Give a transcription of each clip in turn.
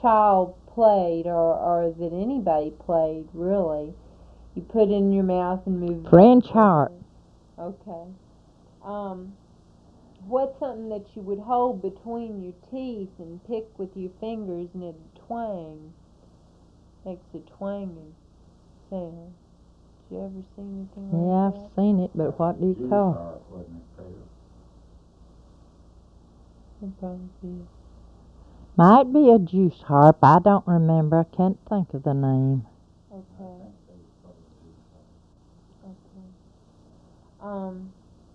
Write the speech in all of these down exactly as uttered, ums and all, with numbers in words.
child played, or, or that anybody played, really. You put it in your mouth and move. French harp. Okay. Um, what's something that you would hold between your teeth and pick with your fingers and it'd twang? Makes a twanging sound. Did you ever see anything like Yeah, that? I've seen it, but what do you Juice call harp, wasn't it, Peter? It probably is. Might be a juice harp. I don't remember. I can't think of the name. I Okay. think they was probably juice harp. Okay. Um,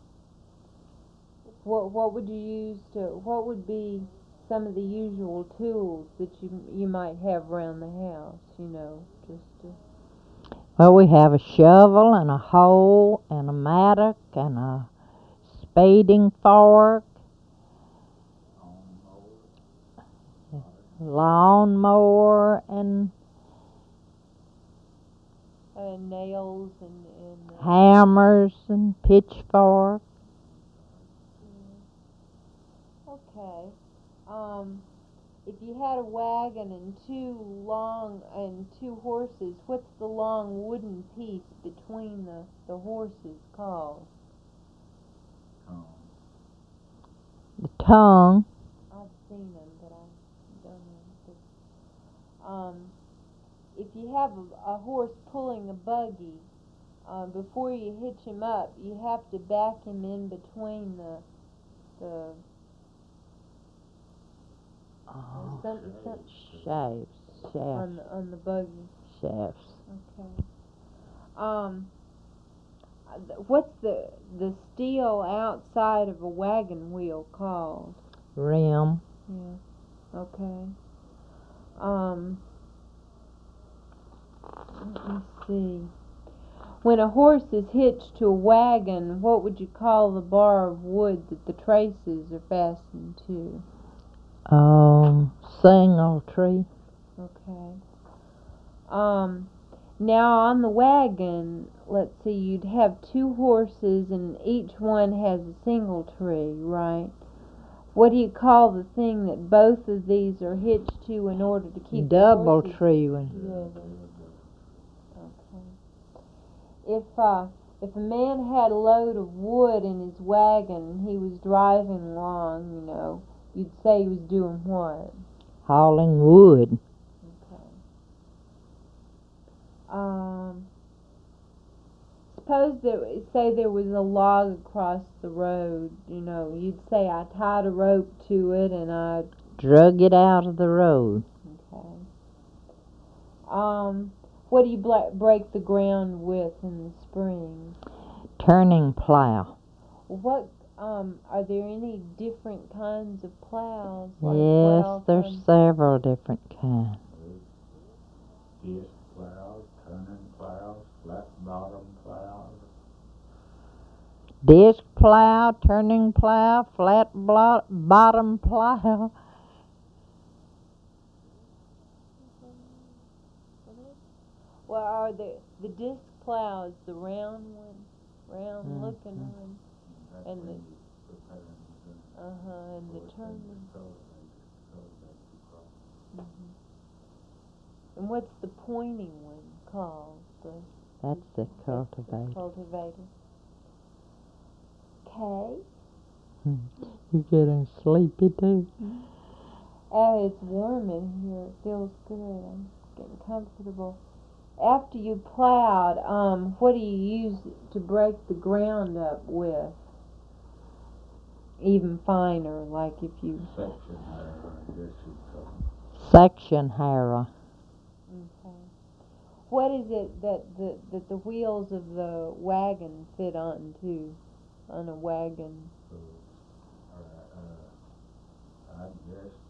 what what would you use to? What would be some of the usual tools that you you might have around the house? You know, just to. Well, we have a shovel and a hoe and a mattock and a spading fork, lawn mower, and Uh, nails and and. Uh, hammers and pitchfork. yeah. Okay. Um, if you had a wagon and two long and two horses, what's the long wooden piece between the the horses called? Um, The tongue. I've seen them, but I don't know. Um, if you have a, a horse pulling a buggy, uh, before you hitch him up, you have to back him in between the the Oh, something, something shafts. Shafts. on the on the buggy. Shafts. Okay. Um, what's the the steel outside of a wagon wheel called? Rim. Yeah. Okay. Um, let me see. When a horse is hitched to a wagon, what would you call the bar of wood that the traces are fastened to? Um, single tree. Okay. Um, now on the wagon, let's see, you'd have two horses and each one has a single tree, right? What do you call the thing that both of these are hitched to in order to keep Double the horses tree one. together? Okay. If uh, if a man had a load of wood in his wagon and he was driving along, you know, you'd say he was doing what? Hauling wood. Okay. Um, suppose there, say there was a log across the road, you know, you'd say I tied a rope to it and I. Drug it out of the road. Okay. Um, what do you bla- break the ground with in the spring? Turning plow. What um are there any different kinds of plows? Like Yes, what there's kinds? several different kinds. disc plows, turning plows, flat bottom plows. Disc plow, turning plow, flat blo- bottom plow. Well, are the the disc plows the round one, round Mhm. looking one, That's and when the you put that in the gun. uh huh and the Or turning. cultivated, cultivated across. Mhm. And what's the pointing one called? The That's the the cultivator. cultivator. Okay. You're getting sleepy too. Oh, it's warm in here. It feels good. I'm getting comfortable. After you plowed, um, what do you use to break the ground up with? Even finer, like if you. Section harrow, I guess you'd call it. Section harrow. Okay. What is it that the that the wheels of the wagon fit onto, on a wagon? So, uh, uh, I guess